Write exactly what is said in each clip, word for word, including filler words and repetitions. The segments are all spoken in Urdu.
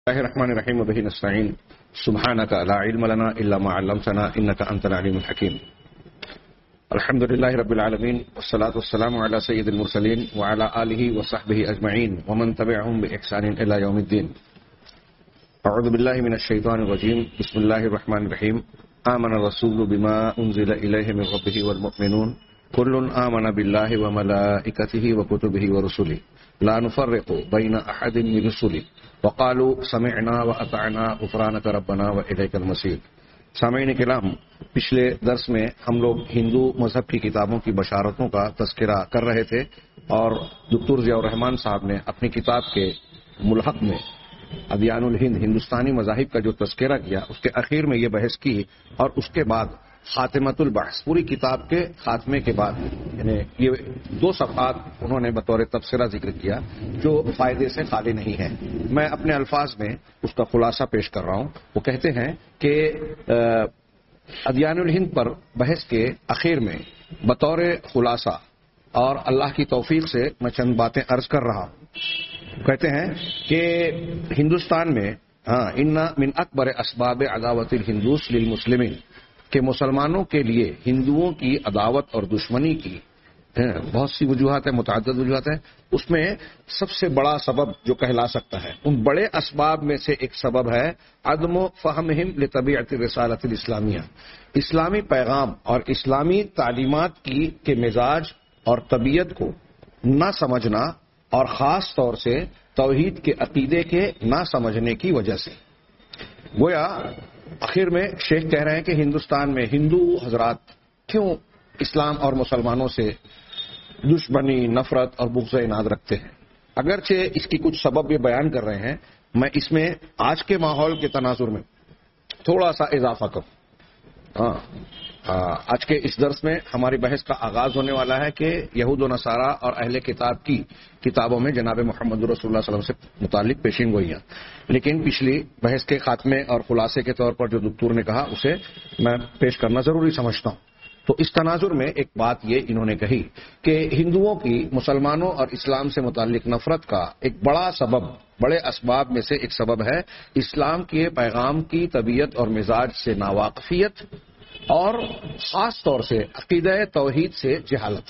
الله الرحمن الرحيم وبه نستعين سبحانك لا علم لنا إلا ما علمتنا إنك أنت العليم الحكيم. الحمد لله رب العالمين والصلاة والسلام على سيد المرسلين وعلى آله وصحبه أجمعين ومن تبعهم بإحسان إلى يوم الدين. أعوذ بالله من الشيطان الرجيم. بسم الله الرحمن الرحيم. آمن الرسول بما أنزل إليه من ربه والمؤمنون كل آمن بالله وملائكته وكتبه ورسله لا نفرق بين أحد من رسله وقالوا سمعنا وأطعنا غفرانك ربنا وإليك المصير. سامعین کرام، پچھلے درس میں ہم لوگ ہندو مذہب کی کتابوں کی بشارتوں کا تذکرہ کر رہے تھے اور دکتور ضیاء الرحمان صاحب نے اپنی کتاب کے ملحق میں ادیان الہند ہندوستانی مذاہب کا جو تذکرہ کیا اس کے اخیر میں یہ بحث کی اور اس کے بعد خاتمۃ البحث، پوری کتاب کے خاتمے کے بعد یعنی یہ دو صفحات انہوں نے بطور تبصرہ ذکر کیا جو فائدے سے خالی نہیں ہے. میں اپنے الفاظ میں اس کا خلاصہ پیش کر رہا ہوں. وہ کہتے ہیں کہ ادیان الہند پر بحث کے اخیر میں بطور خلاصہ اور اللہ کی توفیق سے میں چند باتیں عرض کر رہا ہوں. کہتے ہیں کہ ہندوستان میں ہاں ان من اکبر اسباب عداوت الہندوس للمسلمین، کہ مسلمانوں کے لیے ہندوؤں کی عداوت اور دشمنی کی بہت سی وجوہات ہیں، متعدد وجوہات ہیں. اس میں سب سے بڑا سبب جو کہلا سکتا ہے، ان بڑے اسباب میں سے ایک سبب ہے عدم فہمہم لطبیعت الرسالۃ الاسلامیہ، اسلامی پیغام اور اسلامی تعلیمات کی کے مزاج اور طبیعت کو نہ سمجھنا، اور خاص طور سے توحید کے عقیدے کے نہ سمجھنے کی وجہ سے. گویا آخر میں شیخ کہہ رہے ہیں کہ ہندوستان میں ہندو حضرات کیوں اسلام اور مسلمانوں سے دشمنی، نفرت اور بغض عناد رکھتے ہیں. اگرچہ اس کی کچھ سبب یہ بیان کر رہے ہیں، میں اس میں آج کے ماحول کے تناظر میں تھوڑا سا اضافہ کروں. ہاں آج کے اس درس میں ہماری بحث کا آغاز ہونے والا ہے کہ یہود و نصارہ اور اہل کتاب کی کتابوں میں جناب محمد رسول اللہ صلی اللہ علیہ وسلم سے متعلق پیشین گوئیاں. لیکن پچھلی بحث کے خاتمے اور خلاصے کے طور پر جو دکتور نے کہا اسے میں پیش کرنا ضروری سمجھتا ہوں. تو اس تناظر میں ایک بات یہ انہوں نے کہی کہ ہندوؤں کی مسلمانوں اور اسلام سے متعلق نفرت کا ایک بڑا سبب، بڑے اسباب میں سے ایک سبب ہے اسلام کے پیغام کی طبیعت اور مزاج سے ناواقفیت اور خاص طور سے عقیدہ توحید سے جہالت.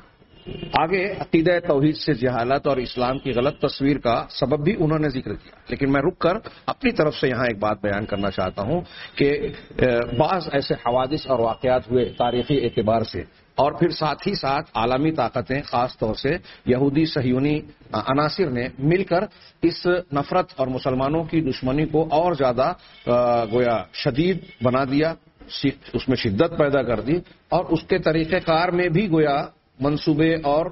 آگے عقیدہ توحید سے جہالت اور اسلام کی غلط تصویر کا سبب بھی انہوں نے ذکر کیا. لیکن میں رک کر اپنی طرف سے یہاں ایک بات بیان کرنا چاہتا ہوں کہ بعض ایسے حوادث اور واقعات ہوئے تاریخی اعتبار سے، اور پھر ساتھ ہی ساتھ عالمی طاقتیں خاص طور سے یہودی صہیونی عناصر نے مل کر اس نفرت اور مسلمانوں کی دشمنی کو اور زیادہ گویا شدید بنا دیا، اس میں شدت پیدا کر دی اور اس کے طریقہ کار میں بھی گویا منصوبے اور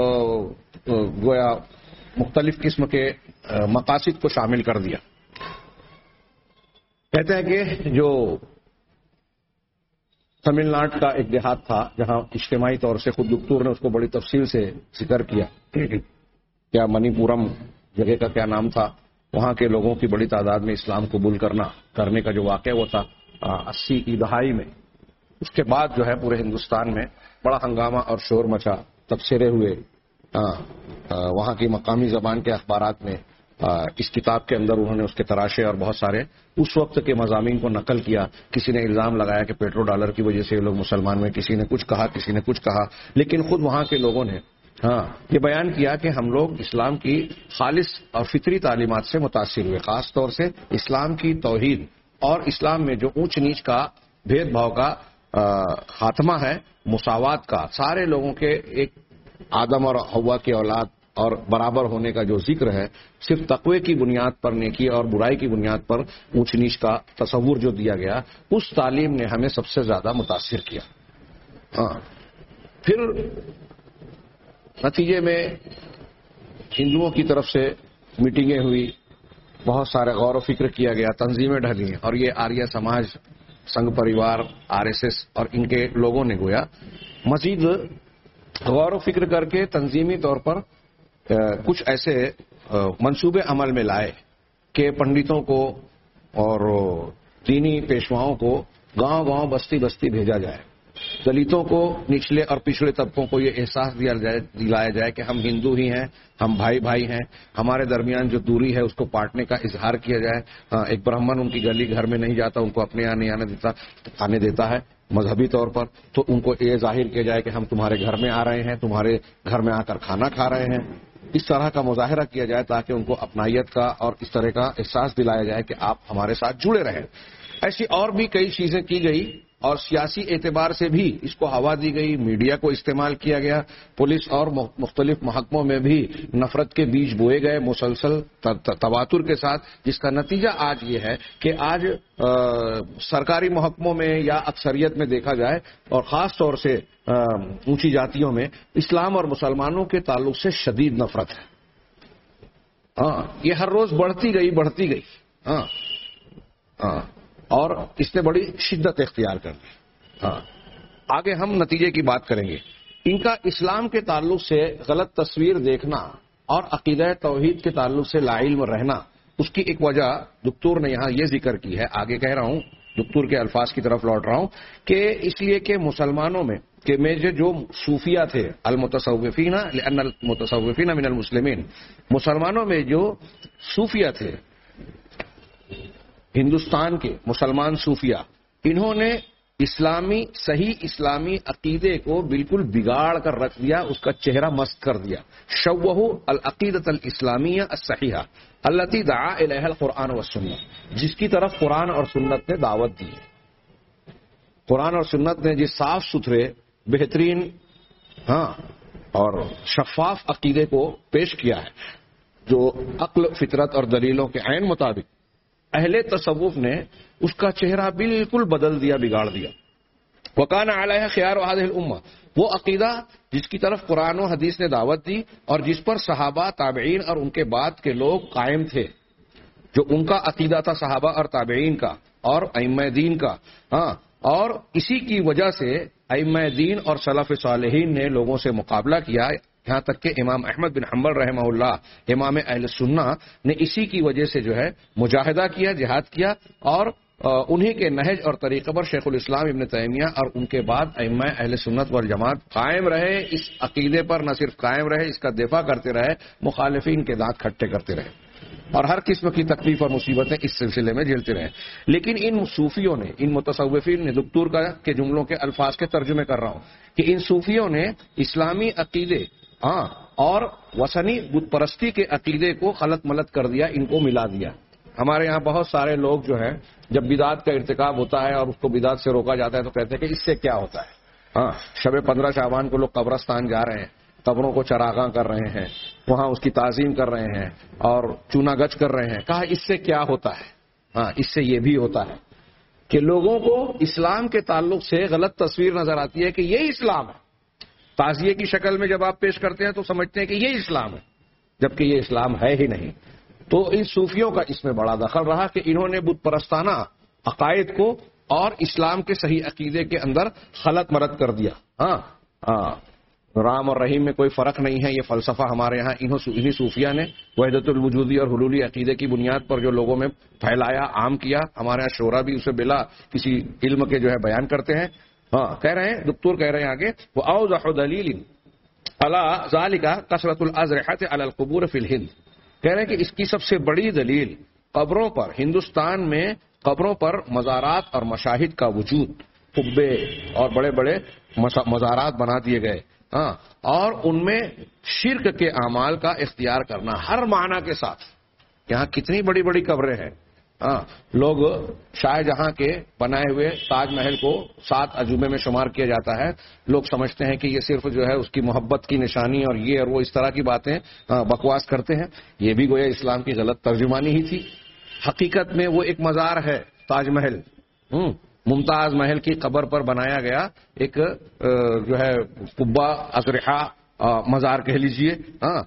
گویا مختلف قسم کے مقاصد کو شامل کر دیا. کہتے ہیں کہ جو تمل ناڈو کا ایک دیہات تھا جہاں اجتماعی طور سے خود دکتور نے اس کو بڑی تفصیل سے ذکر کیا، کیا منی پورم جگہ کا کیا نام تھا، وہاں کے لوگوں کی بڑی تعداد میں اسلام قبول کرنا کرنے کا جو واقعہ وہ تھا اسی کی دہائی میں. اس کے بعد جو ہے پورے ہندوستان میں بڑا ہنگامہ اور شور مچا، تبصرے ہوئے، وہاں کی مقامی زبان کے اخبارات میں اس کتاب کے اندر انہوں نے اس کے تراشے اور بہت سارے اس وقت کے مضامین کو نقل کیا. کسی نے الزام لگایا کہ پیٹرو ڈالر کی وجہ سے یہ لوگ مسلمان ہوئے، کسی نے کچھ کہا، کسی نے کچھ کہا، لیکن خود وہاں کے لوگوں نے ہاں یہ بیان کیا کہ ہم لوگ اسلام کی خالص اور فطری تعلیمات سے متاثر ہوئے، خاص طور سے اسلام کی توحید اور اسلام میں جو اونچ نیچ کا بھید بھاؤ کا خاتمہ ہے، مساوات کا، سارے لوگوں کے ایک آدم اور حوا کی اولاد اور برابر ہونے کا جو ذکر ہے، صرف تقوی کی بنیاد پر، نیکی اور برائی کی بنیاد پر اونچ نیچ کا تصور جو دیا گیا، اس تعلیم نے ہمیں سب سے زیادہ متاثر کیا. ہاں پھر نتیجے میں ہندوؤں کی طرف سے میٹنگیں ہوئی، بہت سارے غور و فکر کیا گیا، تنظیمیں ڈھلی، اور یہ آریہ سماج، سنگھ پریوار، آر ایس ایس اور ان کے لوگوں نے گویا مزید غور و فکر کر کے تنظیمی طور پر کچھ ایسے منصوبے عمل میں لائے کہ پنڈتوں کو اور دینی پیشواؤں کو گاؤں گاؤں بستی بستی بھیجا جائے دلتوں کو، نچلے اور پچھڑے طبقوں کو یہ احساس دیا جائے دلایا جائے کہ ہم ہندو ہی ہیں، ہم بھائی بھائی ہیں، ہمارے درمیان جو دوری ہے اس کو پاٹنے کا اظہار کیا جائے. ایک برہمن ان کی گلی گھر میں نہیں جاتا، ان کو اپنے یہاں نہیں آنے دیتا آنے دیتا ہے مذہبی طور پر، تو ان کو یہ ظاہر کیا جائے کہ ہم تمہارے گھر میں آ رہے ہیں، تمہارے گھر میں آ کر کھانا کھا رہے ہیں. اس طرح کا مظاہرہ کیا جائے تاکہ ان کو اپنائیت کا اور اس طرح کا احساس دلایا جائے کہ آپ ہمارے ساتھ جڑے رہیں. ایسی اور بھی کئی چیزیں کی گئی اور سیاسی اعتبار سے بھی اس کو ہوا دی گئی، میڈیا کو استعمال کیا گیا، پولیس اور مختلف محکموں میں بھی نفرت کے بیج بوئے گئے مسلسل تواتر کے ساتھ، جس کا نتیجہ آج یہ ہے کہ آج سرکاری محکموں میں یا اکثریت میں دیکھا جائے اور خاص طور سے اونچی جاتیوں میں اسلام اور مسلمانوں کے تعلق سے شدید نفرت ہے. ہاں یہ ہر روز بڑھتی گئی بڑھتی گئی ہاں ہاں اور اس نے بڑی شدت اختیار کر لی. ہاں آگے ہم نتیجے کی بات کریں گے. ان کا اسلام کے تعلق سے غلط تصویر دیکھنا اور عقیدہ توحید کے تعلق سے لا علم رہنا، اس کی ایک وجہ دکتور نے یہاں یہ ذکر کی ہے. آگے کہہ رہا ہوں، دکتور کے الفاظ کی طرف لوٹ رہا ہوں کہ اس لیے کہ مسلمانوں میں کہ میں جو صوفیہ تھے المتصوفین لأن المتصوفین من المسلمین، مسلمانوں میں جو صوفیہ تھے ہندوستان کے مسلمان صوفیہ، انہوں نے اسلامی صحیح اسلامی عقیدے کو بالکل بگاڑ کر رکھ دیا، اس کا چہرہ مست کر دیا. شوہوا العقیدۃ الاسلامیہ الصحیحہ التي دعا الیہا القرآن والسنہ، جس کی طرف قرآن اور سنت نے دعوت دی ہے. قرآن اور سنت نے جس صاف ستھرے بہترین ہاں اور شفاف عقیدے کو پیش کیا ہے، جو عقل فطرت اور دلیلوں کے عین مطابق، اہل تصوف نے اس کا چہرہ بالکل بدل دیا، بگاڑ دیا. وکان علیہ خیار هذه الامہ، وہ عقیدہ جس کی طرف قرآن و حدیث نے دعوت دی اور جس پر صحابہ تابعین اور ان کے بعد کے لوگ قائم تھے، جو ان کا عقیدہ تھا صحابہ اور تابعین کا اور ائمہ دین کا. ہاں اور اسی کی وجہ سے ائمہ دین اور سلف صالحین نے لوگوں سے مقابلہ کیا، یہاں تک کہ امام احمد بن حنبل رحمہ اللہ امام اہل سنہ نے اسی کی وجہ سے جو ہے مجاہدہ کیا، جہاد کیا، اور انہی کے نہج اور طریقے پر شیخ الاسلام ابن تیمیہ اور ان کے بعد ائمہ اہل سنت والجماعت قائم رہے. اس عقیدے پر نہ صرف قائم رہے، اس کا دفاع کرتے رہے، مخالفین کے دانت کھٹے کرتے رہے اور ہر قسم کی تکلیف اور مصیبتیں اس سلسلے میں جھیلتے رہے. لیکن ان صوفیوں نے، ان متصوفین نے، دکتور کا کے جملوں کے الفاظ کے ترجمے کر رہا ہوں کہ ان صوفیوں نے اسلامی عقیدے ہاں اور وثنی بت پرستی کے عقیدے کو خلط ملط کر دیا، ان کو ملا دیا. ہمارے یہاں بہت سارے لوگ جو ہیں جب بدعت کا ارتکاب ہوتا ہے اور اس کو بدعت سے روکا جاتا ہے تو کہتے ہیں کہ اس سے کیا ہوتا ہے. ہاں شب پندرہ شعبان کو لوگ قبرستان جا رہے ہیں، قبروں کو چراغاں کر رہے ہیں، وہاں اس کی تعظیم کر رہے ہیں اور چونا گچ کر رہے ہیں. کہا اس سے کیا ہوتا ہے؟ ہاں اس سے یہ بھی ہوتا ہے کہ لوگوں کو اسلام کے تعلق سے غلط تصویر نظر آتی ہے کہ یہ اسلام ہے. تعزیے کی شکل میں جب آپ پیش کرتے ہیں تو سمجھتے ہیں کہ یہ اسلام ہے، جبکہ یہ اسلام ہے ہی نہیں. تو ان صوفیوں کا اس میں بڑا دخل رہا کہ انہوں نے بت پرستانہ عقائد کو اور اسلام کے صحیح عقیدے کے اندر خلط مرت کر دیا. ہاں ہاں رام اور رحیم میں کوئی فرق نہیں ہے، یہ فلسفہ ہمارے یہاں انہی صوفیہ نے وحدت الوجودی اور حلولی عقیدے کی بنیاد پر جو لوگوں میں پھیلایا، عام کیا. ہمارے یہاں شعرا بھی اسے بلا کسی علم کے جو ہے بیان کرتے ہیں. ہاں کہہ رہے ہیں دکتور کہہ رہے ہیں آگے وہ اوضح دلیل علی ذالک کثرۃ الاضرحۃ علی القبور فی الہند. کہہ رہے ہیں کہ اس کی سب سے بڑی دلیل قبروں پر، ہندوستان میں قبروں پر مزارات اور مشاہد کا وجود، قبے اور بڑے بڑے مزارات بنا دیے گئے. ہاں اور ان میں شرک کے اعمال کا اختیار کرنا ہر معنی کے ساتھ. یہاں کتنی بڑی بڑی قبریں ہیں. ہاں لوگ شاہ جہاں کے بنائے ہوئے تاج محل کو سات عجوبے میں شمار کیا جاتا ہے. لوگ سمجھتے ہیں کہ یہ صرف جو ہے اس کی محبت کی نشانی اور یہ اور وہ اس طرح کی باتیں بکواس کرتے ہیں. یہ بھی گویا اسلام کی غلط ترجمانی ہی تھی. حقیقت میں وہ ایک مزار ہے تاج محل. ہوں ممتاز محل کی قبر پر بنایا گیا ایک جو ہے قبہ اضرحہ مزار کہہ لیجئے. ہاں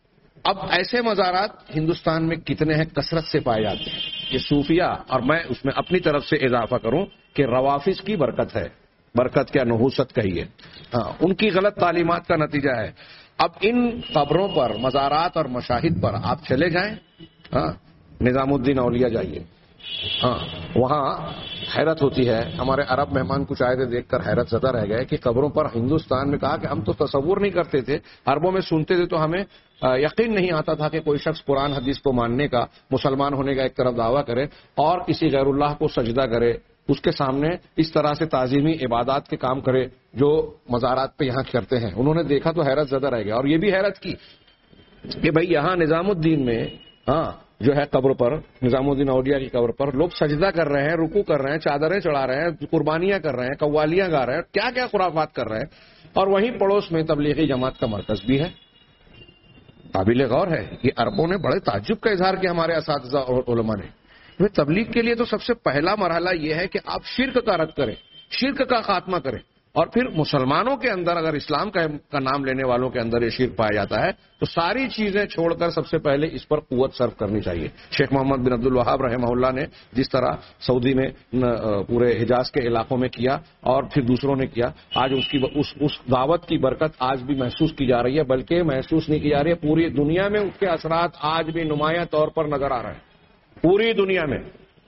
اب ایسے مزارات ہندوستان میں کتنے ہیں، کثرت سے پائے جاتے ہیں. یہ صوفیہ اور میں اس میں اپنی طرف سے اضافہ کروں کہ روافظ کی برکت ہے، برکت کیا نحوست کہیے. ہاں ان کی غلط تعلیمات کا نتیجہ ہے. اب ان قبروں پر، مزارات اور مشاہد پر آپ چلے جائیں. ہاں نظام الدین اولیاء جائیے، ہاں وہاں حیرت ہوتی ہے. ہمارے عرب مہمان کچھ آئے تھے, دیکھ کر حیرت زدہ رہ گئے کہ قبروں پر ہندوستان میں کہا کہ ہم تو تصور نہیں کرتے تھے, عربوں میں سنتے تھے تو ہمیں یقین نہیں آتا تھا کہ کوئی شخص قرآن حدیث کو ماننے کا, مسلمان ہونے کا ایک طرف دعویٰ کرے اور کسی غیر اللہ کو سجدہ کرے, اس کے سامنے اس طرح سے تعظیمی عبادات کے کام کرے جو مزارات پہ یہاں کرتے ہیں. انہوں نے دیکھا تو حیرت زدہ رہ گیا, اور یہ بھی حیرت کی کہ بھئی یہاں نظام الدین میں ہاں جو ہے قبر پر, نظام الدین اولیاء کی قبر پر لوگ سجدہ کر رہے ہیں, رکوع کر رہے ہیں, چادریں چڑھا رہے ہیں, قربانیاں کر رہے ہیں, قوالیاں گا رہے ہیں, کیا کیا خرافات کر رہے ہیں, اور وہیں پڑوس میں تبلیغی جماعت کا مرکز بھی ہے. قابل غور ہے. یہ عربوں نے بڑے تعجب کا اظہار کیا ہمارے اساتذہ اور علماء نے. تبلیغ کے لیے تو سب سے پہلا مرحلہ یہ ہے کہ آپ شرک کا رد کریں, شرک کا خاتمہ کریں, اور پھر مسلمانوں کے اندر اگر اسلام کا کا نام لینے والوں کے اندر یہ شرک پایا جاتا ہے تو ساری چیزیں چھوڑ کر سب سے پہلے اس پر قوت صرف کرنی چاہیے. شیخ محمد بن عبد الوہاب رحمہ اللہ نے جس طرح سعودی میں پورے حجاز کے علاقوں میں کیا اور پھر دوسروں نے کیا, آج اس کی اس, اس دعوت کی برکت آج بھی محسوس کی جا رہی ہے, بلکہ محسوس نہیں کی جا رہی ہے, پوری دنیا میں اس کے اثرات آج بھی نمایاں طور پر نظر آ رہے ہیں. پوری دنیا میں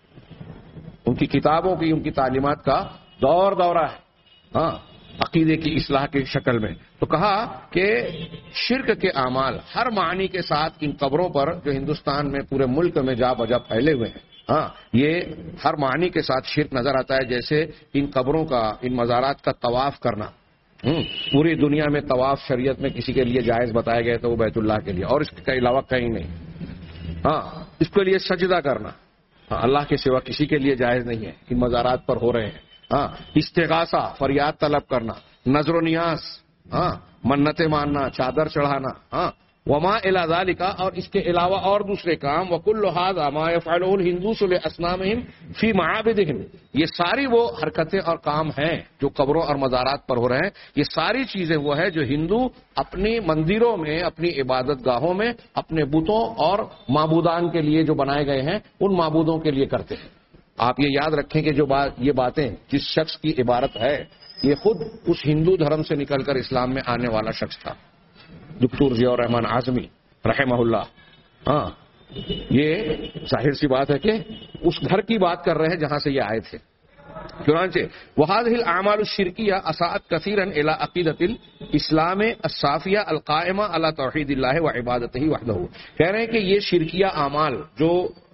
ان کی کتابوں کی, ان کی تعلیمات کا دور دورہ ہے ہاں عقیدے کی اصلاح کی شکل میں. تو کہا کہ شرک کے اعمال ہر معنی کے ساتھ ان قبروں پر جو ہندوستان میں پورے ملک میں جا بجا پھیلے ہوئے ہیں, ہاں یہ ہر معنی کے ساتھ شرک نظر آتا ہے. جیسے ان قبروں کا, ان مزارات کا طواف کرنا, پوری دنیا میں طواف شریعت میں کسی کے لیے جائز بتایا گیا تو وہ بیت اللہ کے لیے, اور اس کے علاوہ کہیں نہیں. ہاں اس کے لیے سجدہ کرنا ہاں اللہ کے سوا کسی کے لیے جائز نہیں ہے, ان مزارات پر ہو رہے ہیں. ہاں استغاثہ, فریاد طلب کرنا, نظر و نیاز, ہاں منتیں ماننا, چادر چڑھانا, ہاں وما الی ذالک, اور اس کے علاوہ اور دوسرے کام, وکل ھذا ما یفعلہ الہندوس لاصنامہم فی معابدہم, یہ ساری وہ حرکتیں اور کام ہیں جو قبروں اور مزارات پر ہو رہے ہیں. یہ ساری چیزیں وہ ہے جو ہندو اپنی مندروں میں, اپنی عبادت گاہوں میں, اپنے بتوں اور معبودان کے لیے جو بنائے گئے ہیں ان معبودوں کے لیے کرتے ہیں. آپ یہ یاد رکھیں کہ جو بات, یہ باتیں جس شخص کی عبارت ہے یہ خود اس ہندو دھرم سے نکل کر اسلام میں آنے والا شخص تھا, دکتور ضیاء الرحمن اعظمی رحمہ اللہ. ہاں یہ ظاہر سی بات ہے کہ اس گھر کی بات کر رہے ہیں جہاں سے یہ آئے تھے. چنانچہ وهذه الاعمال الشرکیہ اساءت کثیرا الى عقیدۃ الاسلام الصافیہ القائمہ علی توحید اللہ وعبادتہ وحدہ. کہہ رہے ہیں کہ یہ شرکیہ اعمال جو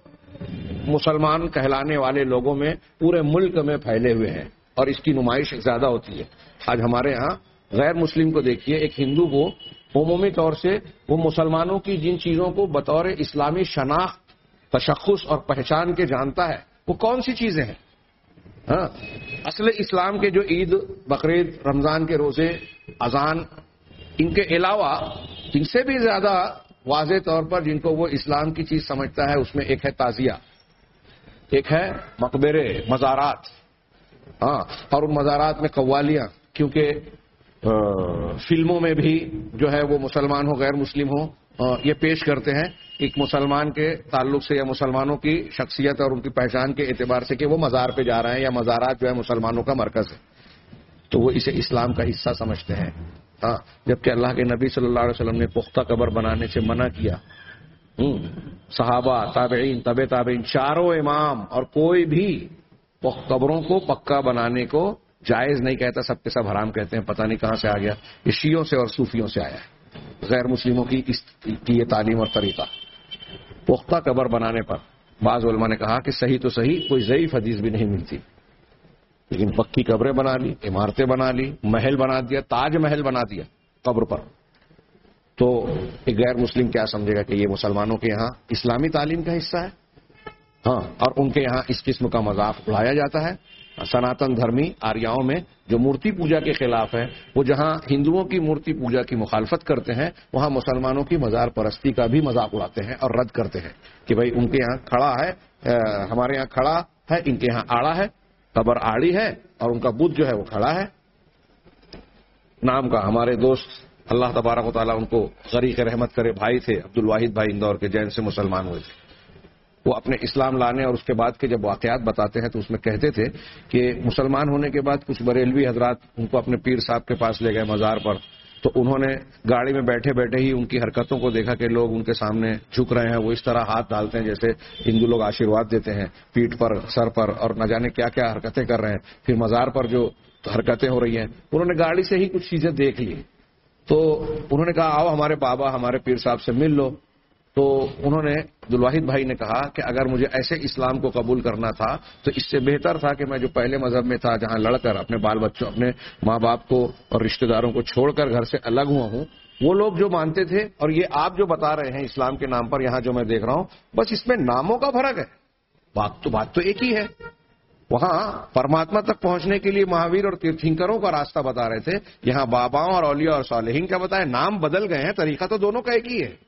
مسلمان کہلانے والے لوگوں میں پورے ملک میں پھیلے ہوئے ہیں اور اس کی نمائش زیادہ ہوتی ہے. آج ہمارے ہاں غیر مسلم کو دیکھیے, ایک ہندو کو عمومی طور سے وہ مسلمانوں کی جن چیزوں کو بطور اسلامی شناخت, تشخص اور پہچان کے جانتا ہے وہ کون سی چیزیں ہیں. ہاں اصل اسلام کے جو عید, بقرعید, رمضان کے روزے, اذان, ان کے علاوہ ان سے بھی زیادہ واضح طور پر جن کو وہ اسلام کی چیز سمجھتا ہے اس میں ایک ہے تعزیہ, ایک ہے مقبرے, مزارات, ہاں اور ان مزارات میں قوالیاں, کیونکہ فلموں میں بھی جو ہے وہ مسلمان ہو غیر مسلم ہو یہ پیش کرتے ہیں ایک مسلمان کے تعلق سے یا مسلمانوں کی شخصیت اور ان کی پہچان کے اعتبار سے کہ وہ مزار پہ جا رہے ہیں یا مزارات جو ہے مسلمانوں کا مرکز ہے, تو وہ اسے اسلام کا حصہ سمجھتے ہیں. ہاں جبکہ اللہ کے نبی صلی اللہ علیہ وسلم نے پختہ قبر بنانے سے منع کیا. صحابہ, تابعین, تبع تابعین, چاروں امام اور کوئی بھی قبروں کو پکا بنانے کو جائز نہیں کہتا, سب کے سب حرام کہتے ہیں. پتہ نہیں کہاں سے آ گیا, یہ شیعوں سے اور صوفیوں سے آیا ہے, غیر مسلموں کی اس کی یہ تعلیم اور طریقہ. پختہ قبر بنانے پر بعض علماء نے کہا کہ صحیح تو صحیح کوئی ضعیف حدیث بھی نہیں ملتی, لیکن پکی قبریں بنا لی, عمارتیں بنا لی, محل بنا دیا, تاج محل بنا دیا قبر پر, تو ایک غیر مسلم کیا سمجھے گا کہ یہ مسلمانوں کے یہاں اسلامی تعلیم کا حصہ ہے. ہاں اور ان کے یہاں اس قسم کا مذاق اڑایا جاتا ہے. سناتن دھرمی آریاؤں میں جو مورتی پوجا کے خلاف ہے, وہ جہاں ہندوؤں کی مورتی پوجا کی مخالفت کرتے ہیں وہاں مسلمانوں کی مزار پرستی کا بھی مذاق اڑاتے ہیں اور رد کرتے ہیں کہ بھائی ان کے یہاں کھڑا ہے, ہمارے یہاں کھڑا ہے, ان کے یہاں آڑا ہے, قبر آڑی ہے اور ان کا بت جو ہے وہ کھڑا ہے نام کا. ہمارے دوست اللہ تبارک و تعالیٰ ان کو غریق رحمت کرے بھائی تھے, عبد الواحد بھائی اندور کے, جین سے مسلمان ہوئے تھے. وہ اپنے اسلام لانے اور اس کے بعد کے جب واقعات بتاتے ہیں تو اس میں کہتے تھے کہ مسلمان ہونے کے بعد کچھ بریلوی حضرات ان کو اپنے پیر صاحب کے پاس لے گئے مزار پر, تو انہوں نے گاڑی میں بیٹھے بیٹھے ہی ان کی حرکتوں کو دیکھا کہ لوگ ان کے سامنے جھک رہے ہیں، وہ اس طرح ہاتھ ڈالتے ہیں جیسے ہندو لوگ آشیرواد دیتے ہیں، پیٹھ پر، سر پر، اور نہ جانے کیا کیا حرکتیں کر رہے ہیں، پھر مزار پر جو حرکتیں ہو رہی ہیں. انہوں نے گاڑی سے ہی کچھ چیزیں دیکھ لی. تو انہوں نے کہا آؤ ہمارے بابا ہمارے پیر صاحب سے مل لو. تو انہوں نے عبدالواحد بھائی نے کہا کہ اگر مجھے ایسے اسلام کو قبول کرنا تھا تو اس سے بہتر تھا کہ میں جو پہلے مذہب میں تھا جہاں لڑ کر اپنے بال بچوں اپنے ماں باپ کو اور رشتہ داروں کو چھوڑ کر گھر سے الگ ہوا ہوں. وہ لوگ جو مانتے تھے اور یہ آپ جو بتا رہے ہیں اسلام کے نام پر یہاں جو میں دیکھ رہا ہوں، بس اس میں ناموں کا فرق ہے، بات تو بات تو ایک ہی ہے. وہاں پرماتما تک پہنچنے کے لیے مہاویر اور تیرتھنکروں کا راستہ بتا رہے تھے، یہاں باباؤں اور اولیاء اور صالحین کا بتایا. نام بدل گئے ہیں، طریقہ تو دونوں کا ایک ہی ہے.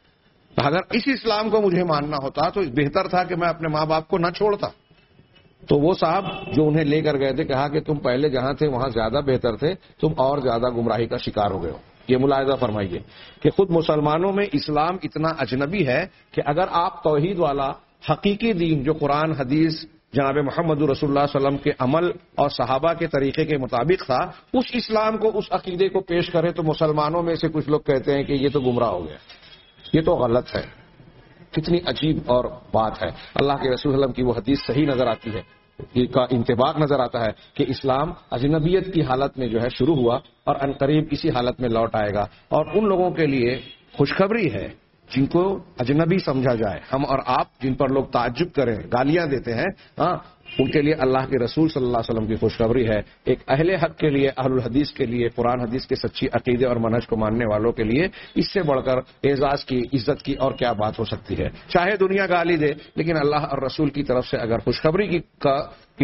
اگر اس اسلام کو مجھے ماننا ہوتا تو بہتر تھا کہ میں اپنے ماں باپ کو نہ چھوڑتا. تو وہ صاحب جو انہیں لے کر گئے تھے کہا کہ تم پہلے جہاں تھے وہاں زیادہ بہتر تھے، تم اور زیادہ گمراہی کا شکار ہو گئے ہو. یہ ملاحظہ فرمائیے کہ خود مسلمانوں میں اسلام اتنا اجنبی ہے کہ اگر آپ توحید والا حقیقی دین جو قرآن حدیث جناب محمد رسول اللہ صلی اللہ علیہ وسلم کے عمل اور صحابہ کے طریقے کے مطابق تھا، اس اسلام کو اس عقیدے کو پیش کرے تو مسلمانوں میں سے کچھ لوگ کہتے ہیں کہ یہ تو گمراہ ہو گیا، یہ تو غلط ہے. کتنی عجیب اور بات ہے. اللہ کے رسول صلی اللہ علیہ وسلم کی وہ حدیث صحیح نظر آتی ہے، کا انطباق نظر آتا ہے کہ اسلام اجنبیت کی حالت میں جو ہے شروع ہوا اور عنقریب اسی حالت میں لوٹ آئے گا. اور ان لوگوں کے لیے خوشخبری ہے جن کو اجنبی سمجھا جائے، ہم اور آپ جن پر لوگ تعجب کریں، گالیاں دیتے ہیں، ہاں ان کے لیے اللہ کے رسول صلی اللہ علیہ وسلم کی خوشخبری ہے. ایک اہل حق کے لیے، اہل الحدیث کے لیے، قرآن حدیث کے سچی عقیدے اور منہج کو ماننے والوں کے لیے اس سے بڑھ کر اعزاز کی، عزت کی اور کیا بات ہو سکتی ہے. چاہے دنیا گالی دے، لیکن اللہ اور رسول کی طرف سے اگر خوشخبری کی کا, کی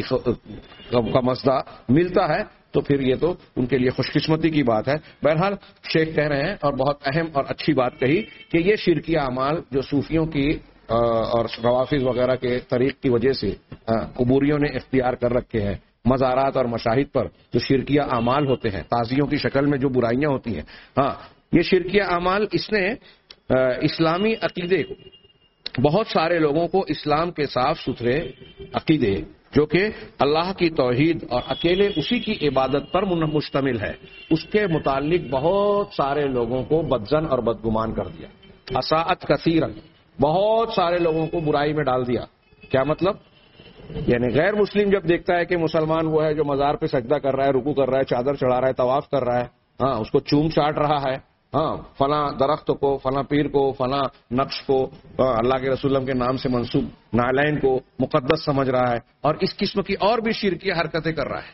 کا مسئلہ ملتا ہے تو پھر یہ تو ان کے لیے خوش قسمتی کی بات ہے. بہرحال شیخ کہہ رہے ہیں اور بہت اہم اور اچھی بات کہی کہ یہ شرکیہ اعمال جو صوفیوں کی اور روافظ وغیرہ کے طریق کی وجہ سے قبوریوں نے اختیار کر رکھے ہیں، مزارات اور مشاہد پر جو شرکیہ اعمال ہوتے ہیں، تعزیوں کی شکل میں جو برائیاں ہوتی ہیں، ہاں یہ شرکیہ اعمال اس نے اسلامی عقیدے کو، بہت سارے لوگوں کو اسلام کے صاف ستھرے عقیدے جو کہ اللہ کی توحید اور اکیلے اسی کی عبادت پر مشتمل ہے، اس کے متعلق بہت سارے لوگوں کو بدظن اور بدگمان کر دیا. اساءت کثیرا، بہت سارے لوگوں کو برائی میں ڈال دیا. کیا مطلب؟ یعنی غیر مسلم جب دیکھتا ہے کہ مسلمان وہ ہے جو مزار پہ سجدہ کر رہا ہے، رکوع کر رہا ہے، چادر چڑھا رہا ہے، طواف کر رہا ہے، ہاں اس کو چوم چاٹ رہا ہے، ہاں فلاں درخت کو، فلاں پیر کو، فلاں نقش کو، اللہ کے رسول کے نام سے منسوب نالین کو مقدس سمجھ رہا ہے اور اس قسم کی اور بھی شرکیہ حرکتیں کر رہا ہے،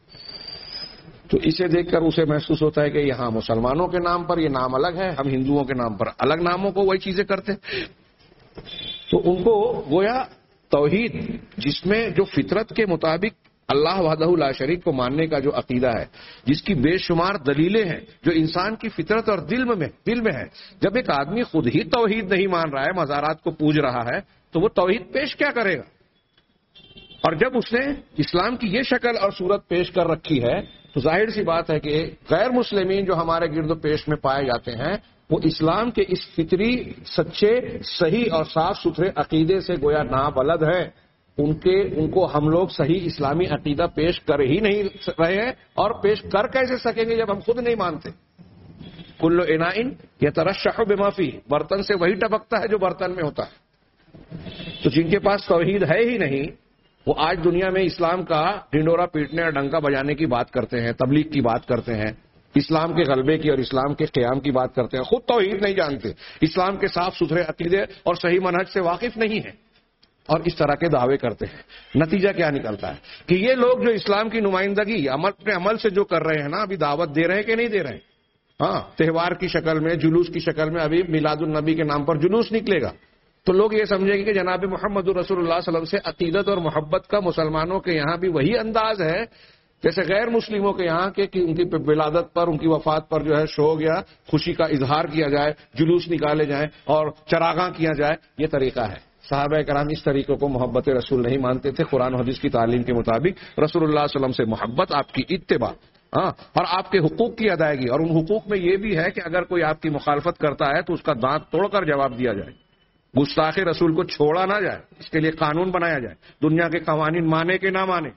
تو اسے دیکھ کر اسے محسوس ہوتا ہے کہ یہاں مسلمانوں کے نام پر یہ نام الگ ہے، ہم ہندوؤں کے نام پر الگ ناموں کو وہی چیزیں کرتے. تو ان کو گویا توحید جس میں جو فطرت کے مطابق اللہ وحدہ لا شریک کو ماننے کا جو عقیدہ ہے، جس کی بے شمار دلیلیں ہیں جو انسان کی فطرت اور دل میں دل میں ہے. جب ایک آدمی خود ہی توحید نہیں مان رہا ہے، مزارات کو پوج رہا ہے، تو وہ توحید پیش کیا کرے گا؟ اور جب اس نے اسلام کی یہ شکل اور صورت پیش کر رکھی ہے تو ظاہر سی بات ہے کہ غیر مسلمین جو ہمارے گرد و پیش میں پائے جاتے ہیں وہ اسلام کے اس فطری سچے صحیح اور صاف ستھرے عقیدے سے گویا نابلد ہیں. ان کے ان کو ہم لوگ صحیح اسلامی عقیدہ پیش کر ہی نہیں رہے ہیں، اور پیش کر کیسے سکیں گے جب ہم خود نہیں مانتے. کل اناء یترشح بما فیہ، برتن سے وہی ٹپکتا ہے جو برتن میں ہوتا ہے. تو جن کے پاس توحید ہے ہی نہیں وہ آج دنیا میں اسلام کا ڈنڈورا پیٹنے اور ڈنکا بجانے کی بات کرتے ہیں، تبلیغ کی بات کرتے ہیں، اسلام کے غلبے کی اور اسلام کے قیام کی بات کرتے ہیں، خود توحید نہیں جانتے، اسلام کے صاف ستھرے عقیدے اور صحیح منہج سے واقف نہیں ہیں اور اس طرح کے دعوے کرتے ہیں. نتیجہ کیا نکلتا ہے کہ یہ لوگ جو اسلام کی نمائندگی عمل اپنے عمل سے جو کر رہے ہیں نا، ابھی دعوت دے رہے ہیں کہ نہیں دے رہے ہیں؟ ہاں تہوار کی شکل میں، جلوس کی شکل میں ابھی میلاد النبی کے نام پر جلوس نکلے گا تو لوگ یہ سمجھیں گے کہ جناب محمد رسول اللہ صلی اللہ علیہ وسلم سے عقیدت اور محبت کا مسلمانوں کے یہاں بھی وہی انداز ہے جیسے غیر مسلموں کے یہاں کہ ان کی ولادت پر، ان کی وفات پر جو ہے شوق یا خوشی کا اظہار کیا جائے، جلوس نکالے جائیں اور چراغاں کیا جائے. یہ طریقہ ہے. صحابہ کرام اس طریقے کو محبت رسول نہیں مانتے تھے. قرآن و حدیث کی تعلیم کے مطابق رسول اللہ صلی اللہ علیہ وسلم سے محبت، آپ کی اتباع، ہاں اور آپ کے حقوق کی ادائیگی. اور ان حقوق میں یہ بھی ہے کہ اگر کوئی آپ کی مخالفت کرتا ہے تو اس کا دانت توڑ کر جواب دیا جائے، گستاخ رسول کو چھوڑا نہ جائے، اس کے لیے قانون بنایا جائے، دنیا کے قوانین مانے کہ نہ مانے.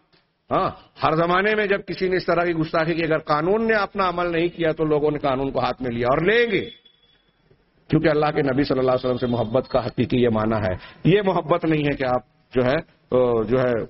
ہاں ہر زمانے میں جب کسی نے اس طرح کی گستاخی کی، اگر قانون نے اپنا عمل نہیں کیا تو لوگوں نے قانون کو ہاتھ میں لیا اور لیں گے، کیونکہ اللہ کے نبی صلی اللہ علیہ وسلم سے محبت کا حقیقی یہ معنی ہے. یہ محبت نہیں ہے کہ آپ جو ہے جو ہے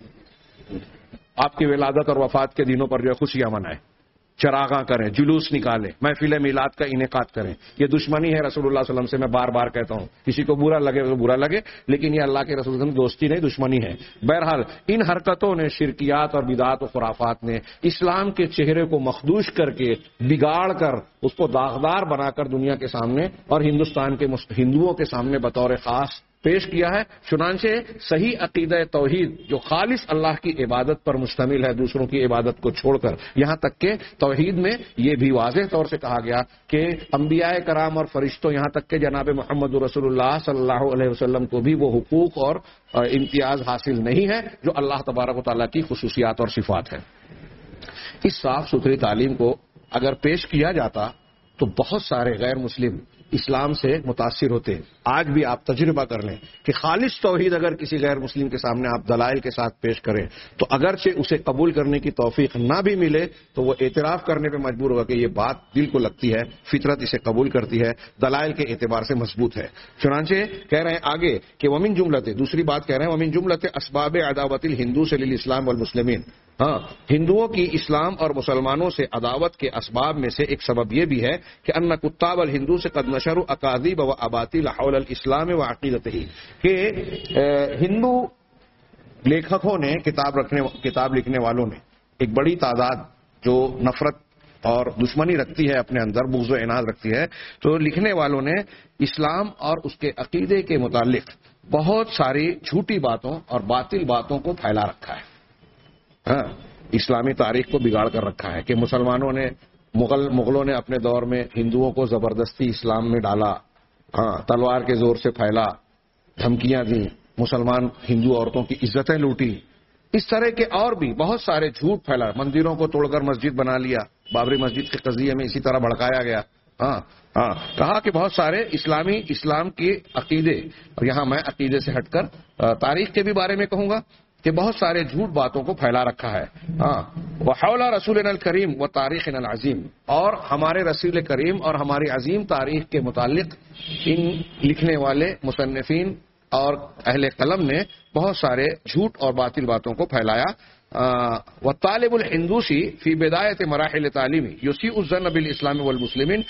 آپ کی ولادت اور وفات کے دنوں پر جو ہے خوشیاں منائیں، چراغاں کریں، جلوس نکالیں، محفل میلاد کا انعقاد کریں. یہ دشمنی ہے رسول اللہ صلی اللہ علیہ وسلم سے. میں بار بار کہتا ہوں، کسی کو برا لگے تو برا لگے، لیکن یہ اللہ کے رسول صلی اللہ علیہ وسلم دوستی نہیں، دشمنی ہے. بہرحال ان حرکتوں نے، شرکیات اور بدعات و خرافات نے اسلام کے چہرے کو مخدوش کر کے، بگاڑ کر، اس کو داغدار بنا کر دنیا کے سامنے اور ہندوستان کے ہندوؤں کے سامنے بطور خاص پیش کیا ہے. چنانچہ صحیح عقیدہ توحید جو خالص اللہ کی عبادت پر مشتمل ہے، دوسروں کی عبادت کو چھوڑ کر، یہاں تک کہ توحید میں یہ بھی واضح طور سے کہا گیا کہ انبیاء کرام اور فرشتوں، یہاں تک کہ جناب محمد رسول اللہ صلی اللہ علیہ وسلم کو بھی وہ حقوق اور امتیاز حاصل نہیں ہے جو اللہ تبارک و تعالیٰ کی خصوصیات اور صفات ہے. اس صاف ستھری تعلیم کو اگر پیش کیا جاتا تو بہت سارے غیر مسلم اسلام سے متاثر ہوتے. آج بھی آپ تجربہ کر لیں کہ خالص توحید اگر کسی غیر مسلم کے سامنے آپ دلائل کے ساتھ پیش کریں تو اگرچہ اسے قبول کرنے کی توفیق نہ بھی ملے تو وہ اعتراف کرنے پہ مجبور ہوگا کہ یہ بات دل کو لگتی ہے، فطرت اسے قبول کرتی ہے، دلائل کے اعتبار سے مضبوط ہے. چنانچہ کہہ رہے ہیں آگے کہ ومن جملت، دوسری بات کہہ رہے ہیں ومن جملت اسباب عداوت الہندو سے للاسلام والمسلمین. ہاں، ہندوؤں کی اسلام اور مسلمانوں سے عداوت کے اسباب میں سے ایک سبب یہ بھی ہے کہ ان کتاب الہندو سے قد نشروا اکاذیب و اباطیل حول الاسلام و عقیدتہ، کہ ہندو لیکھکوں نے، کتاب رکھنے کتاب لکھنے والوں نے، ایک بڑی تعداد جو نفرت اور دشمنی رکھتی ہے اپنے اندر، بغض و عناد رکھتی ہے، تو لکھنے والوں نے اسلام اور اس کے عقیدے کے متعلق بہت ساری جھوٹی باتوں اور باطل باتوں کو پھیلا رکھا ہے. ہاں، اسلامی تاریخ کو بگاڑ کر رکھا ہے کہ مسلمانوں نے، مغل مغلوں نے اپنے دور میں ہندوؤں کو زبردستی اسلام میں ڈالا، ہاں تلوار کے زور سے پھیلا، دھمکیاں دیں، مسلمان ہندو عورتوں کی عزتیں لوٹی، اس طرح کے اور بھی بہت سارے جھوٹ پھیلا. مندروں کو توڑ کر مسجد بنا لیا، بابری مسجد کے قضیے میں اسی طرح بھڑکایا گیا. ہاں ہاں کہا کہ بہت سارے اسلامی اسلام کے عقیدے، اور یہاں میں عقیدے سے ہٹ کر تاریخ کے بھی بارے میں کہوں گا کہ بہت سارے جھوٹ باتوں کو پھیلا رکھا ہے. ہاں وحول رسولنا الکریم و تاریخنا العظیم، اور ہمارے رسول کریم اور ہماری عظیم تاریخ کے متعلق ان لکھنے والے مصنفین اور اہل قلم نے بہت سارے جھوٹ اور باطل باتوں کو پھیلایا. والطالب الہندوسی فی بدایت مراحل تعلیمی یسیء الظن بالاسلام والمسلمین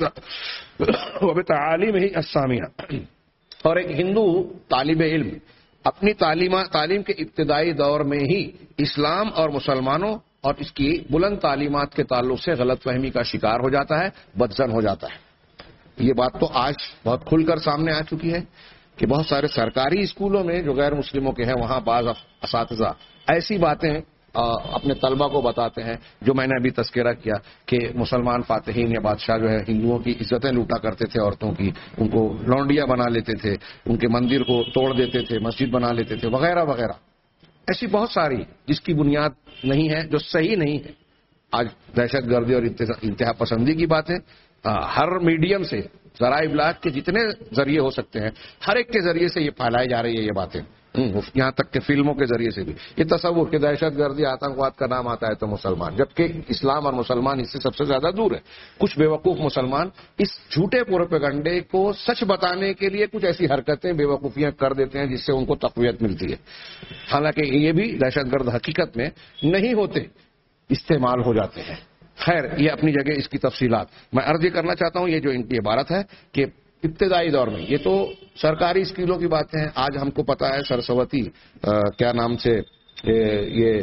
وبتعالیمہ السامیہ، اور ایک ہندو طالب علم اپنی تعلیم کے ابتدائی دور میں ہی اسلام اور مسلمانوں اور اس کی بلند تعلیمات کے تعلق سے غلط فہمی کا شکار ہو جاتا ہے، بدظن ہو جاتا ہے. یہ بات تو آج بہت کھل کر سامنے آ چکی ہے کہ بہت سارے سرکاری اسکولوں میں جو غیر مسلموں کے ہیں وہاں بعض اساتذہ ایسی باتیں اپنے طلبہ کو بتاتے ہیں جو میں نے ابھی تذکرہ کیا کہ مسلمان فاتحین یا بادشاہ جو ہے ہندوؤں کی عزتیں لوٹا کرتے تھے، عورتوں کی، ان کو لونڈیاں بنا لیتے تھے، ان کے مندر کو توڑ دیتے تھے، مسجد بنا لیتے تھے، وغیرہ وغیرہ. ایسی بہت ساری جس کی بنیاد نہیں ہے، جو صحیح نہیں ہے. آج دہشت گردی اور انتہا پسندی کی باتیں ہر میڈیم سے، ذرائع ابلاغ کے جتنے ذریعے ہو سکتے ہیں، ہر ایک کے ذریعے سے یہ پھیلائی جا رہی ہے یہ باتیں، یہاں تک کہ فلموں کے ذریعے سے بھی. یہ تصور کہ دہشت گردی، آتنکواد کا نام آتا ہے تو مسلمان، جبکہ اسلام اور مسلمان اس سے سب سے زیادہ دور ہے. کچھ بیوقوف مسلمان اس جھوٹے پروپیگنڈے کو سچ بتانے کے لیے کچھ ایسی حرکتیں، بیوقوفیاں کر دیتے ہیں جس سے ان کو تقویت ملتی ہے، حالانکہ یہ بھی دہشت گرد حقیقت میں نہیں ہوتے، استعمال ہو جاتے ہیں. خیر، یہ اپنی جگہ اس کی تفصیلات. میں عرض یہ کرنا چاہتا ہوں، یہ جو ان کی عبارت ہے کہ ابتدائی دور میں، یہ تو سرکاری اسکولوں کی باتیں ہیں. آج ہم کو پتا ہے سرسوتی کیا نام سے یہ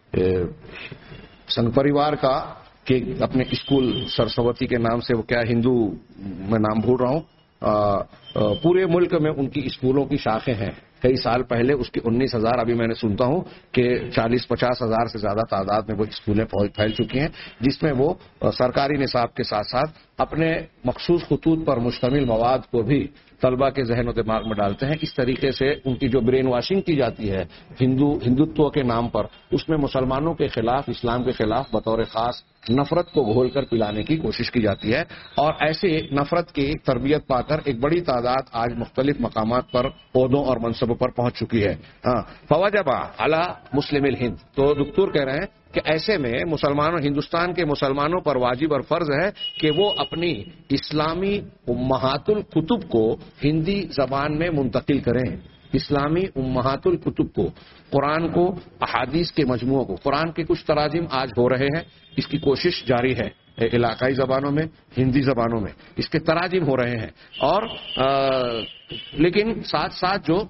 سنگھ پریوار کا کہ اپنے اسکول سرسوتی کے نام سے، وہ کیا ہندو میں نام بھول رہا ہوں، پورے ملک میں ان کی اسکولوں کی شاخیں ہیں. کئی سال پہلے اس کی انیس ہزار، ابھی میں نے سنتا ہوں کہ چالیس پچاس ہزار سے زیادہ تعداد میں وہ اسکولیں پھیل چکی ہیں، جس میں وہ سرکاری نصاب کے ساتھ ساتھ اپنے مخصوص خطوط پر مشتمل مواد کو بھی طلبہ کے ذہن و دماغ میں ڈالتے ہیں. اس طریقے سے ان کی جو برین واشنگ کی جاتی ہے ہندو ہندوتو کے نام پر، اس میں مسلمانوں کے خلاف، اسلام کے خلاف بطور خاص نفرت کو گھول کر پلانے کی کوشش کی جاتی ہے، اور ایسے نفرت کی تربیت پا کر ایک بڑی تعداد آج مختلف مقامات پر عہدوں اور منصبوں پر پہنچ چکی ہے. ہاں فوجب علی مسلم الہند، تو دکتور کہہ رہے ہیں کہ ایسے میں مسلمانوں ہندوستان کے مسلمانوں پر واجب اور فرض ہے کہ وہ اپنی اسلامی امہات الکتب کو ہندی زبان میں منتقل کریں. اسلامی امہات الکتب کو، قرآن کو، احادیث کے مجموعوں کو. قرآن کے کچھ تراجم آج ہو رہے ہیں، اس کی کوشش جاری ہے علاقائی زبانوں میں، ہندی زبانوں میں اس کے تراجم ہو رہے ہیں. اور لیکن ساتھ ساتھ جو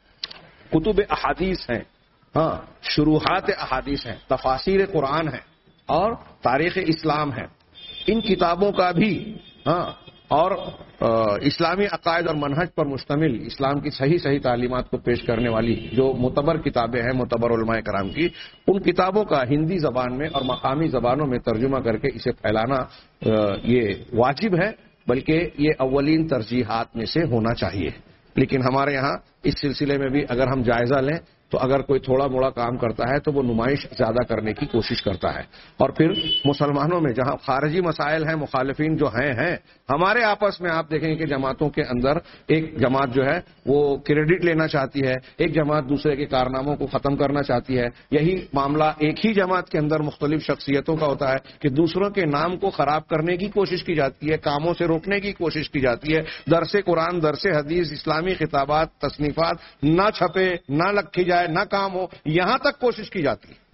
کتب احادیث ہیں، ہاں شروحات احادیث ہیں، تفاسیر قرآن ہیں اور تاریخ اسلام ہے، ان کتابوں کا بھی ہاں اور اسلامی عقائد اور منہج پر مشتمل اسلام کی صحیح صحیح تعلیمات کو پیش کرنے والی جو معتبر کتابیں ہیں معتبر علماء کرام کی، ان کتابوں کا ہندی زبان میں اور مقامی زبانوں میں ترجمہ کر کے اسے پھیلانا یہ واجب ہے، بلکہ یہ اولین ترجیحات میں سے ہونا چاہیے. لیکن ہمارے یہاں اس سلسلے میں بھی اگر ہم جائزہ لیں تو اگر کوئی تھوڑا موڑا کام کرتا ہے تو وہ نمائش زیادہ کرنے کی کوشش کرتا ہے. اور پھر مسلمانوں میں جہاں خارجی مسائل ہیں، مخالفین جو ہیں ہیں ہمارے آپس میں آپ دیکھیں کہ جماعتوں کے اندر ایک جماعت جو ہے وہ کریڈٹ لینا چاہتی ہے، ایک جماعت دوسرے کے کارناموں کو ختم کرنا چاہتی ہے. یہی معاملہ ایک ہی جماعت کے اندر مختلف شخصیتوں کا ہوتا ہے کہ دوسروں کے نام کو خراب کرنے کی کوشش کی جاتی ہے، کاموں سے روکنے کی کوشش کی جاتی ہے. درس قرآن، درس حدیث، اسلامی خطابات، تصنیفات نہ چھپے، نہ لکھی جائے، نہ کام ہو، یہاں تک کوشش کی جاتی ہے.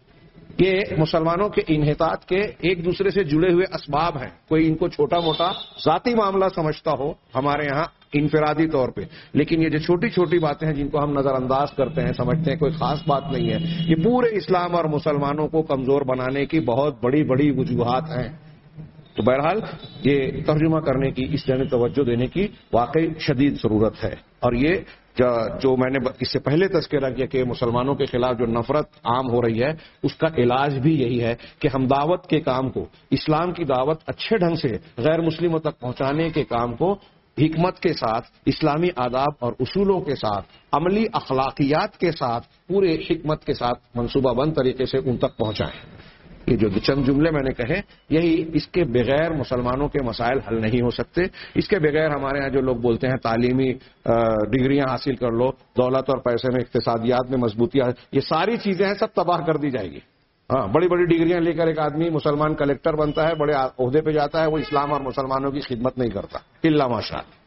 یہ مسلمانوں کے انحطاط کے ایک دوسرے سے جڑے ہوئے اسباب ہیں. کوئی ان کو چھوٹا موٹا ذاتی معاملہ سمجھتا ہو ہمارے یہاں انفرادی طور پہ، لیکن یہ جو چھوٹی چھوٹی باتیں ہیں جن کو ہم نظر انداز کرتے ہیں، سمجھتے ہیں کوئی خاص بات نہیں ہے، یہ پورے اسلام اور مسلمانوں کو کمزور بنانے کی بہت بڑی بڑی وجوہات ہیں. تو بہرحال یہ ترجمہ کرنے کی، اس جانب توجہ دینے کی واقعی شدید ضرورت ہے. اور یہ جو میں نے اس سے پہلے تذکرہ کیا کہ مسلمانوں کے خلاف جو نفرت عام ہو رہی ہے، اس کا علاج بھی یہی ہے کہ ہم دعوت کے کام کو، اسلام کی دعوت اچھے ڈھنگ سے غیر مسلموں تک پہنچانے کے کام کو حکمت کے ساتھ، اسلامی آداب اور اصولوں کے ساتھ، عملی اخلاقیات کے ساتھ، پورے حکمت کے ساتھ منصوبہ بند طریقے سے ان تک پہنچائیں. یہ جو چند جملے میں نے کہے، یہی اس کے بغیر مسلمانوں کے مسائل حل نہیں ہو سکتے. اس کے بغیر ہمارے ہاں جو لوگ بولتے ہیں تعلیمی ڈگریاں حاصل کر لو، دولت اور پیسے میں، اقتصادیات میں مضبوطی، یہ ساری چیزیں ہیں سب تباہ کر دی جائے گی. ہاں بڑی بڑی ڈگریاں لے کر ایک آدمی مسلمان کلیکٹر بنتا ہے، بڑے عہدے پہ جاتا ہے، وہ اسلام اور مسلمانوں کی خدمت نہیں کرتا الا ماشاء اللہ.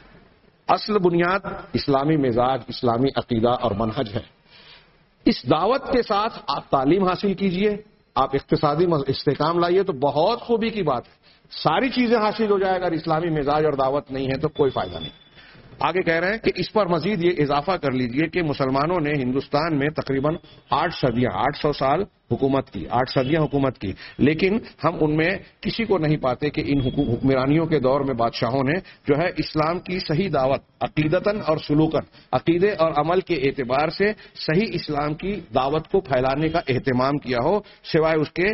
اصل بنیاد اسلامی مزاج، اسلامی عقیدہ اور منہج ہے. اس دعوت کے ساتھ آپ تعلیم حاصل کیجئے، آپ اقتصادی استحکام لائیے تو بہت خوبی کی بات ہے. ساری چیزیں حاصل ہو جائے، اگر اسلامی مزاج اور دعوت نہیں ہے تو کوئی فائدہ نہیں. آگے کہہ رہے ہیں کہ اس پر مزید یہ اضافہ کر لیجئے کہ مسلمانوں نے ہندوستان میں تقریباً آٹھ صدیاں آٹھ سو سال حکومت کی، آٹھ صدیاں حکومت کی، لیکن ہم ان میں کسی کو نہیں پاتے کہ ان حکمرانیوں کے دور میں بادشاہوں نے جو ہے اسلام کی صحیح دعوت عقیدتاً اور سلوکاً، عقیدے اور عمل کے اعتبار سے صحیح اسلام کی دعوت کو پھیلانے کا اہتمام کیا ہو، سوائے اس کے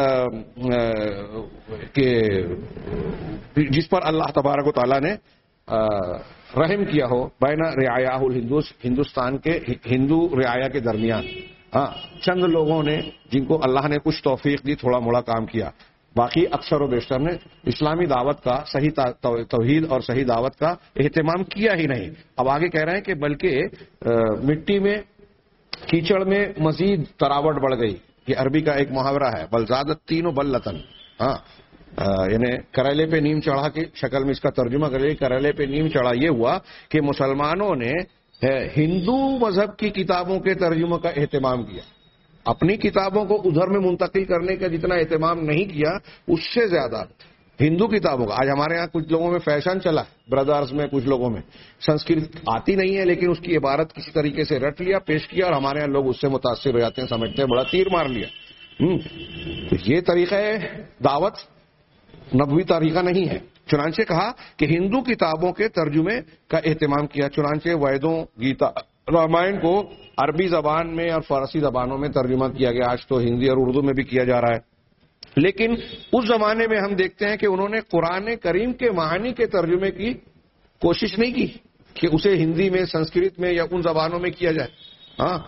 کہ جس پر اللہ تبارک و تعالیٰ نے رحم کیا ہو بین رعایا الہندوس، ہندوستان کے ہندو رعایا کے درمیان. ہاں چند لوگوں نے جن کو اللہ نے کچھ توفیق دی، تھوڑا موڑا کام کیا، باقی اکثر و بیشتر نے اسلامی دعوت کا، صحیح توحید اور صحیح دعوت کا اہتمام کیا ہی نہیں. اب آگے کہہ رہے ہیں کہ بلکہ مٹی میں، کیچڑ میں مزید تراوٹ بڑھ گئی. یہ عربی کا ایک محاورہ ہے، بلزادت تین و بلتن. ہاں یعنی کریلے پہ نیم چڑھا کی شکل میں اس کا ترجمہ کرے، کریلے پہ نیم چڑھا یہ ہوا کہ مسلمانوں نے ہندو مذہب کی کتابوں کے ترجمہ کا اہتمام کیا. اپنی کتابوں کو ادھر میں منتقل کرنے کا جتنا اہتمام نہیں کیا، اس سے زیادہ ہندو کتابوں کا. آج ہمارے ہاں کچھ لوگوں میں فیشن چلا، برادرز میں کچھ لوگوں میں سنسکرت آتی نہیں ہے لیکن اس کی عبارت کسی طریقے سے رٹ لیا، پیش کیا، اور ہمارے یہاں لوگ اس سے متاثر ہو جاتے ہیں، سمجھتے ہیں بڑا تیر مار لیا. تو یہ طریقہ دعوت نبوی طریقہ نہیں ہے. چنانچہ کہا کہ ہندو کتابوں کے ترجمے کا اہتمام کیا. چنانچہ ویدوں، گیتا، رامائن کو عربی زبان میں اور فارسی زبانوں میں ترجمہ کیا گیا. آج تو ہندی اور اردو میں بھی کیا جا رہا ہے. لیکن اس زمانے میں ہم دیکھتے ہیں کہ انہوں نے قرآن کریم کے معانی کے ترجمے کی کوشش نہیں کی کہ اسے ہندی میں، سنسکرت میں یا ان زبانوں میں کیا جائے. ہاں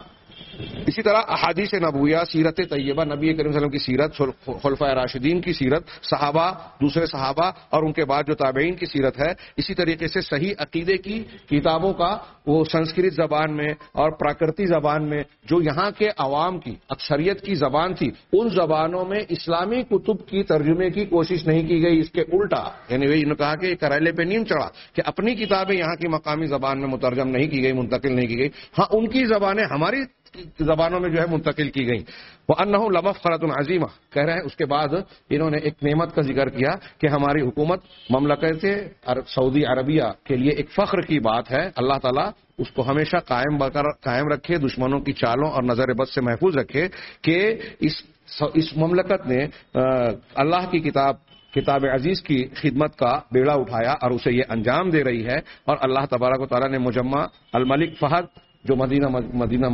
اسی طرح احادیث نبویہ، سیرت طیبہ، نبی کریم صلی اللہ علیہ وسلم کی سیرت، خلفائے راشدین کی سیرت، صحابہ، دوسرے صحابہ اور ان کے بعد جو تابعین کی سیرت ہے، اسی طریقے سے صحیح عقیدے کی کتابوں کا وہ سنسکرت زبان میں اور پراکرتی زبان میں جو یہاں کے عوام کی اکثریت کی زبان تھی، ان زبانوں میں اسلامی کتب کی ترجمے کی کوشش نہیں کی گئی، اس کے الٹا، یعنی انہوں نے کہا کہ کریلے پہ نیم چڑھا کہ اپنی کتابیں یہاں کی مقامی زبان میں مترجم نہیں کی گئی، منتقل نہیں کی گئی، ہاں ان کی زبانیں ہماری زبانوں میں جو ہے منتقل کی گئی. وَأَنَّهُ لَمَفْخَرَةٌ عَظِيمَةٌ کہہ رہے ہیں. اس کے بعد انہوں نے ایک نعمت کا ذکر کیا کہ ہماری حکومت مملکت سعودی عربیہ کے لیے ایک فخر کی بات ہے. اللہ تعالیٰ اس کو ہمیشہ قائم قائم رکھے، دشمنوں کی چالوں اور نظر بد سے محفوظ رکھے کہ اس اس مملکت نے اللہ کی کتاب کتاب عزیز کی خدمت کا بیڑا اٹھایا اور اسے یہ انجام دے رہی ہے. اور اللہ تبارک و تعالیٰ نے مجمع الملک فہد جو مدینہ مدینہ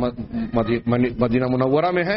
مدینہ منورہ میں ہے،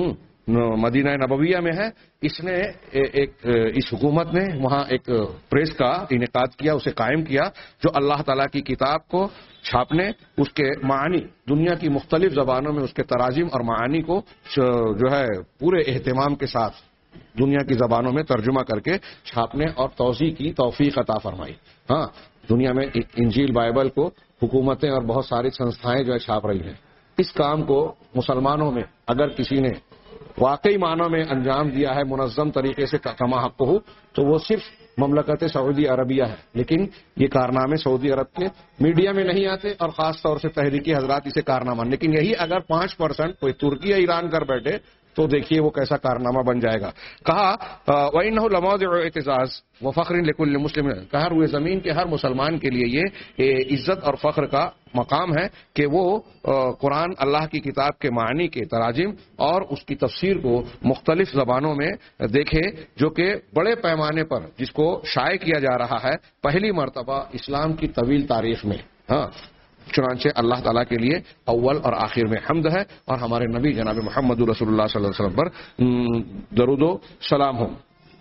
مدینہ نبویہ میں ہے، اس نے ایک اس حکومت نے وہاں ایک پریس کا انعقاد کیا، اسے قائم کیا جو اللہ تعالیٰ کی کتاب کو چھاپنے، اس کے معانی دنیا کی مختلف زبانوں میں اس کے تراجم اور معانی کو جو ہے پورے اہتمام کے ساتھ دنیا کی زبانوں میں ترجمہ کر کے چھاپنے اور توسیع کی توفیق عطا فرمائی. ہاں، دنیا میں انجیل بائبل کو حکومتیں اور بہت ساری سنستھائیں جو ہے چھاپ رہی ہیں. اس کام کو مسلمانوں میں اگر کسی نے واقعی معنوں میں انجام دیا ہے منظم طریقے سے کما حق ہو تو وہ صرف مملکت سعودی عربیہ ہے. لیکن یہ کارنامے سعودی عرب کے میڈیا میں نہیں آتے اور خاص طور سے تحریکی حضرات اسے کارنامہ، لیکن یہی اگر پانچ پرسنٹ کوئی ترکی یا ایران کر بیٹھے تو دیکھیے وہ کیسا کارنامہ بن جائے گا. کہا وَإِنَّهُ لَمَوْضِعُ اعْتِزَازٍ وَفَخْرٍ لِكُلِّ مُسْلِمٍ کہا روئے زمین کے ہر مسلمان کے لیے یہ عزت اور فخر کا مقام ہے کہ وہ قرآن اللہ کی کتاب کے معنی کے تراجم اور اس کی تفسیر کو مختلف زبانوں میں دیکھے، جو کہ بڑے پیمانے پر جس کو شائع کیا جا رہا ہے پہلی مرتبہ اسلام کی طویل تاریخ میں. ہاں، چنانچہ اللہ تعالیٰ کے لیے اول اور آخر میں حمد ہے اور ہمارے نبی جناب محمد رسول اللہ صلی اللہ علیہ وسلم پر درود و سلام ہو.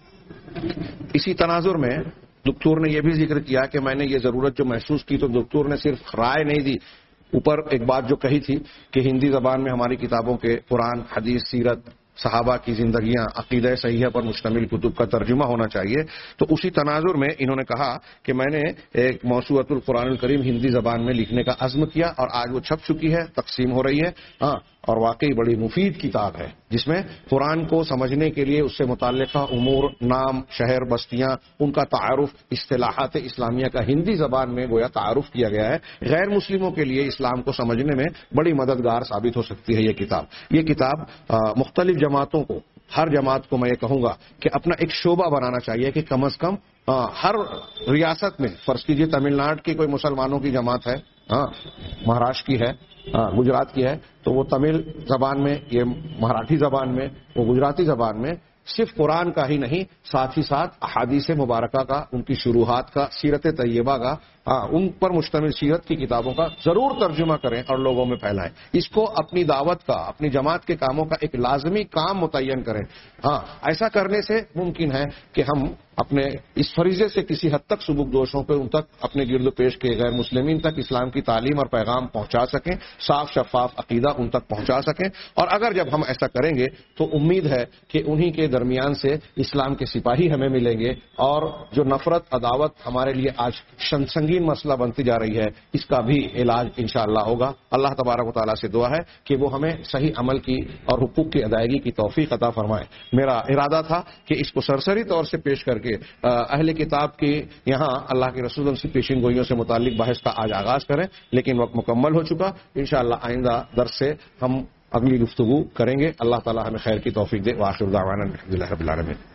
اسی تناظر میں دکتور نے یہ بھی ذکر کیا کہ میں نے یہ ضرورت جو محسوس کی تو دکتور نے صرف رائے نہیں دی، اوپر ایک بات جو کہی تھی کہ ہندی زبان میں ہماری کتابوں کے قرآن، حدیث، سیرت، صحابہ کی زندگیاں، عقیدہ صحیحہ پر مشتمل کتب کا ترجمہ ہونا چاہیے. تو اسی تناظر میں انہوں نے کہا کہ میں نے ایک موسوعۃ القرآن الکریم ہندی زبان میں لکھنے کا عزم کیا اور آج وہ چھپ چکی ہے، تقسیم ہو رہی ہے. ہاں، اور واقعی بڑی مفید کتاب ہے جس میں قرآن کو سمجھنے کے لیے اس سے متعلقہ امور، نام، شہر، بستیاں، ان کا تعارف، اصطلاحات اسلامیہ کا ہندی زبان میں گویا تعارف کیا گیا ہے. غیر مسلموں کے لیے اسلام کو سمجھنے میں بڑی مددگار ثابت ہو سکتی ہے یہ کتاب. یہ کتاب مختلف جماعتوں کو، ہر جماعت کو میں یہ کہوں گا کہ اپنا ایک شعبہ بنانا چاہیے کہ کم از کم ہر ریاست میں، فرض کیجیے تمل ناڈو کی کوئی مسلمانوں کی جماعت ہے، ہاں مہاراشٹر کی ہے، ہاں گجرات کی ہے، تو وہ تمل زبان میں، یہ مراٹھی زبان میں، وہ گجراتی زبان میں صرف قرآن کا ہی نہیں، ساتھ ہی ساتھ احادیث مبارکہ کا، ان کی شروحات کا، سیرت طیبہ کا، ہاں ان پر مشتمل سیرت کی کتابوں کا ضرور ترجمہ کریں اور لوگوں میں پھیلائیں. اس کو اپنی دعوت کا، اپنی جماعت کے کاموں کا ایک لازمی کام متعین کریں. ہاں، ایسا کرنے سے ممکن ہے کہ ہم اپنے اس فریضے سے کسی حد تک سبک دوشوں پہ ان تک اپنے گرد و پیش کے غیر مسلمین تک اسلام کی تعلیم اور پیغام پہنچا سکیں، صاف شفاف عقیدہ ان تک پہنچا سکیں. اور اگر جب ہم ایسا کریں گے تو امید ہے کہ انہی کے درمیان سے اسلام کے سپاہی ہمیں ملیں گے اور جو نفرت، عداوت ہمارے لیے آج سنگین مسئلہ بنتی جا رہی ہے، اس کا بھی علاج انشاءاللہ ہوگا. اللہ تبارک و تعالیٰ سے دعا ہے کہ وہ ہمیں صحیح عمل کی اور حقوق کی ادائیگی کی توفیق عطا فرمائے. میرا ارادہ تھا کہ اس کو سرسری طور سے پیش کر کے اہل کتاب کی یہاں اللہ کے رسول کی پیشین گوئیوں سے متعلق بحث کا آج آغاز کریں، لیکن وقت مکمل ہو چکا. انشاءاللہ آئندہ درس سے ہم اگلی گفتگو کریں گے. اللہ تعالیٰ ہمیں خیر کی توفیق دے. وآخر دعوانا الحمدللہ رب العالمین.